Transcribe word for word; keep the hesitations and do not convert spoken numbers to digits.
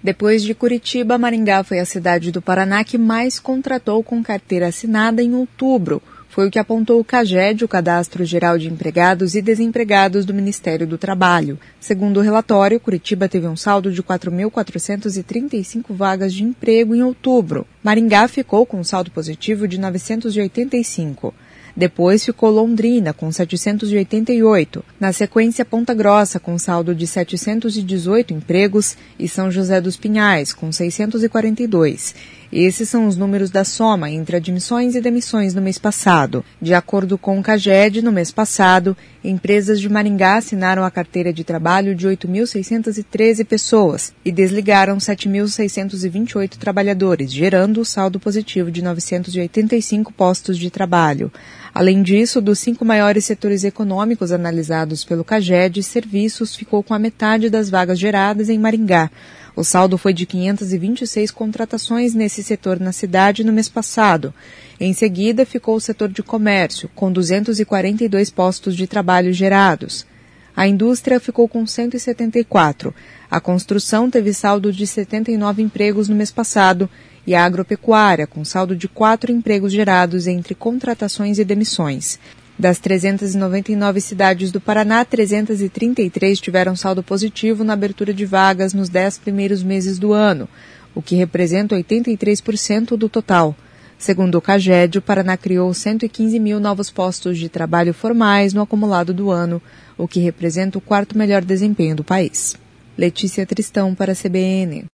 Depois de Curitiba, Maringá foi a cidade do Paraná que mais contratou com carteira assinada em outubro. Foi o que apontou o CAGED, o Cadastro Geral de Empregados e Desempregados do Ministério do Trabalho. Segundo o relatório, Curitiba teve um saldo de quatro mil quatrocentas e trinta e cinco vagas de emprego em outubro. Maringá ficou com um saldo positivo de novecentos e oitenta e cinco. Depois ficou Londrina, com setecentos e oitenta e oito. Na sequência, Ponta Grossa, com saldo de setecentos e dezoito empregos, e São José dos Pinhais, com seiscentos e quarenta e dois. Esses são os números da soma entre admissões e demissões no mês passado. De acordo com o CAGED, no mês passado, empresas de Maringá assinaram a carteira de trabalho de oito mil seiscentas e treze pessoas e desligaram sete mil seiscentos e vinte e oito trabalhadores, gerando o saldo positivo de novecentos e oitenta e cinco postos de trabalho. Além disso, dos cinco maiores setores econômicos analisados pelo CAGED, serviços ficou com a metade das vagas geradas em Maringá. O saldo foi de quinhentas e vinte e seis contratações nesse setor na cidade no mês passado. Em seguida, ficou o setor de comércio, com duzentos e quarenta e dois postos de trabalho gerados. A indústria ficou com cento e setenta e quatro. A construção teve saldo de setenta e nove empregos no mês passado e a agropecuária, com saldo de quatro empregos gerados entre contratações e demissões. Das trezentas e noventa e nove cidades do Paraná, trezentas e trinta e três tiveram saldo positivo na abertura de vagas nos dez primeiros meses do ano, o que representa oitenta e três por cento do total. Segundo o CAGED, o Paraná criou cento e quinze mil novos postos de trabalho formais no acumulado do ano, o que representa o quarto melhor desempenho do país. Letícia Tristão para a C B N.